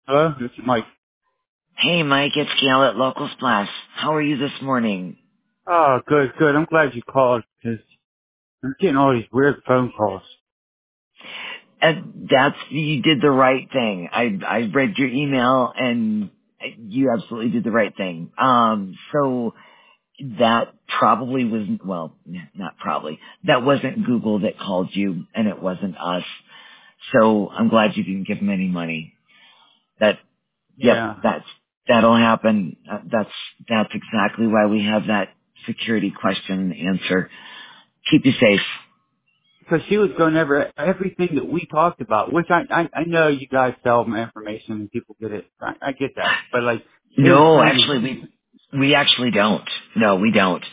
Hello, this is Mike. Hey, Mike, it's Gail at Local Splash. How are you this morning? Oh, good, good. I'm glad you called because I'm getting all these weird phone calls. You did the right thing. I read your email and you absolutely did the right thing. So that probably wasn't, well, not probably, that wasn't Google that called you and it wasn't us. So I'm glad you didn't give them any money. That, yep, Yeah, that'll happen. That's exactly why we have that security question and answer. Keep you safe. because she was going over everything that we talked about, which I know you guys sell my information and people get it. I get that, but like it was No, saying, actually, we actually don't. No, we don't.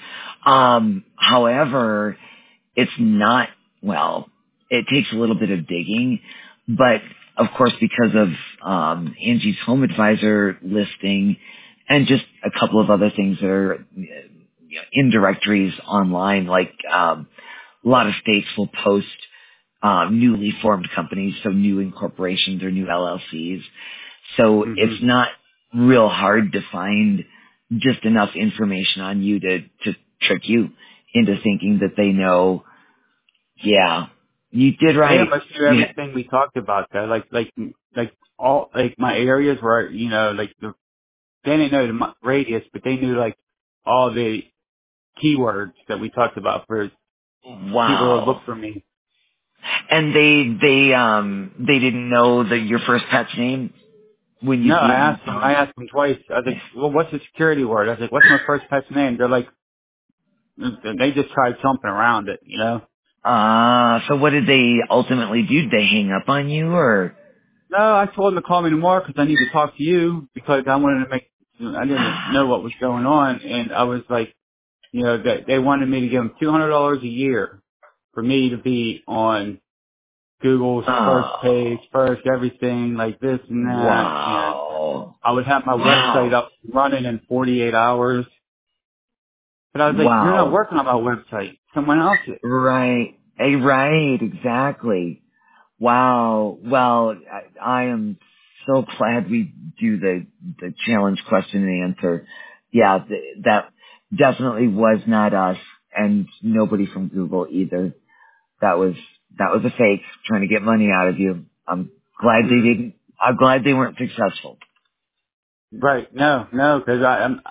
However, it's not, well, it takes a little bit of digging, but of course because of Angie's Home Advisor listing and just a couple of other things that are in directories online, like a lot of states will post newly formed companies, so new incorporations or new LLCs. So hmm it's not real hard to find just enough information on you to trick you into thinking that they know, yeah, you did they right. must do Yeah. everything we talked about. Though, like all like my areas where like they didn't know the radius, but they knew like all the keywords that we talked about for people to Wow. look for me. And they didn't know that your first pet's name when No, I you asked them. I asked them twice. I was like, well, what's the security word? I was like, what's my first pet's name? They're like, they just tried jumping around it. so what did they ultimately do? Did they hang up on you or? No, I told them to call me tomorrow because I need to talk to you because I wanted to I didn't know what was going on. And I was like, that they wanted me to give them $200 a year for me to be on Google's first page, Oh, first everything like this and that. And wow. I would have my website Wow. up running in 48 hours. But I was like, you're not Wow. working on my website. Someone else is. Right. Right. Exactly. Wow. Well, I am so glad we do the challenge question and answer. Yeah, that definitely was not us and nobody from Google either. That was, that was a fake trying to get money out of you. Mm. I'm glad they weren't successful. Right. No, because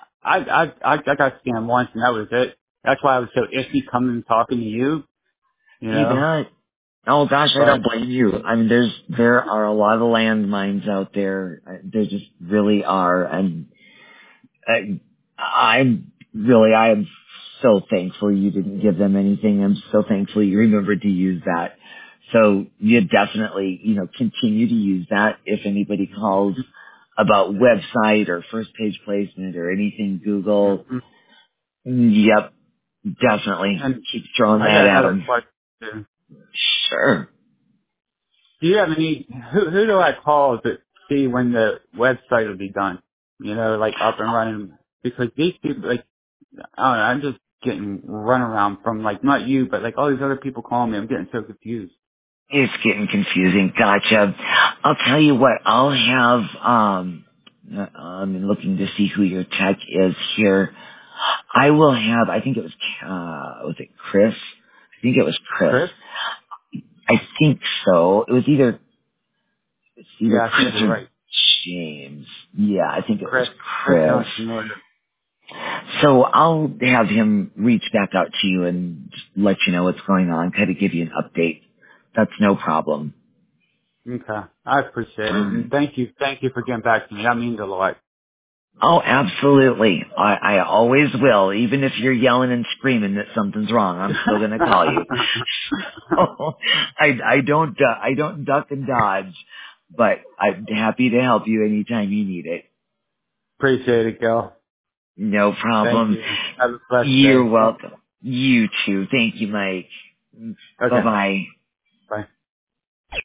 I got scammed once and that was it. That's why I was so iffy coming and talking to you. You bet. Oh gosh, I don't But blame you. I mean, there are a lot of landmines out there. There just really are, and I am so thankful you didn't give them anything. I'm so thankful you remembered to use that. So you definitely, continue to use that if anybody calls about website or first page placement or anything Google. Mhm. Yep, definitely And keep throwing I that got at another them. question. Sure. Do you have any? Who do I call to see when the website will be done? Like up and running because these people like I don't know, I'm just getting run around from like not you, but like all these other people calling me. I'm getting so confused. It's getting confusing. Gotcha. I'll tell you what, I'll have, I'm looking to see who your tech is here. I will have, I think it was it Chris? I think it was Chris. Chris? I think so. It's either Yeah, I Chris think you're or right. James. Yeah, I think it was Chris. Chris Chris. sounds familiar. So I'll have him reach back out to you and just let you know what's going on, kind of give you an update. That's no problem. Okay. I appreciate it. And thank you for getting back to me. That means a lot. Oh, absolutely. I always will. Even if you're yelling and screaming that something's wrong, I'm still going to call you. I don't duck and dodge, but I'm happy to help you anytime you need it. Appreciate it, Gil. No Thank problem. you. Have a blessed You're day. welcome. You too. Thank you, Mike. Bye Okay. bye.